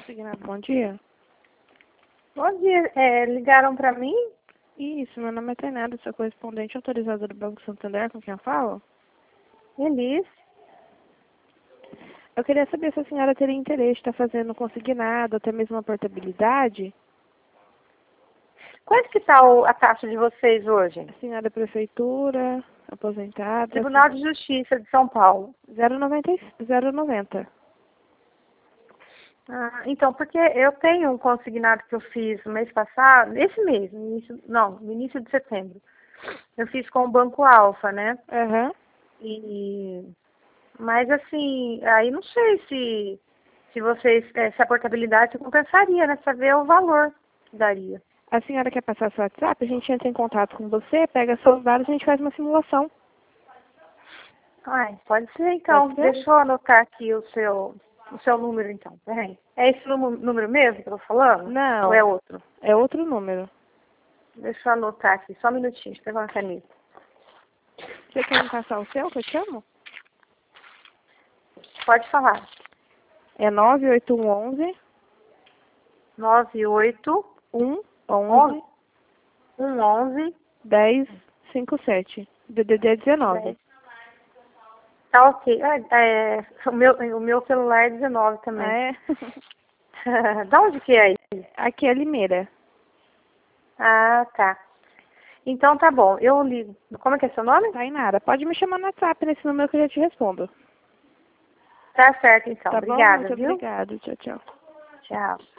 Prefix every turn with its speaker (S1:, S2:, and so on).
S1: Consignado, bom dia.
S2: Bom dia, ligaram para mim?
S1: Isso, meu nome é Tainara, sou correspondente autorizada do Banco Santander, com quem eu falo.
S2: Elis.
S1: Eu queria saber se a senhora teria interesse em estar fazendo consignado, até mesmo a portabilidade.
S2: Quanto que está a taxa de vocês hoje?
S1: A senhora é prefeitura, aposentada.
S2: Tribunal de Justiça de São Paulo.
S1: 0,90.
S2: Ah, então, porque eu tenho um consignado que eu fiz no mês passado, esse mês, no início de setembro. Eu fiz com o Banco Alfa, né?
S1: Aham.
S2: Mas assim, aí não sei se vocês, se a portabilidade compensaria, né? Saber o valor que daria.
S1: A senhora quer passar seu WhatsApp? A gente entra em contato com você, pega seus dados e a gente faz uma simulação.
S2: Ai, pode ser então.
S1: Pode ser?
S2: Deixa eu anotar aqui o seu número então. Peraí. É esse número mesmo que eu tô falando?
S1: Não.
S2: Ou é outro?
S1: É outro número.
S2: Deixa eu anotar aqui, só um minutinho, deixa eu pegar uma caneta.
S1: Você quer me passar o seu, que eu te chamo?
S2: Pode falar.
S1: É 98111
S2: 98
S1: 11
S2: 11
S1: 1057. DDD 19.
S2: 10. Tá ok. O meu celular é 19 também.
S1: Ah, é?
S2: Da onde que é aí?
S1: Aqui é Limeira.
S2: Ah, tá. Então tá bom, eu ligo. Como é que é seu nome?
S1: Tainara, pode me chamar no WhatsApp nesse número que eu já te respondo.
S2: Tá certo então.
S1: Tá bom?
S2: Obrigada,
S1: Muito
S2: viu?
S1: obrigada. Tchau, tchau.
S2: Tchau.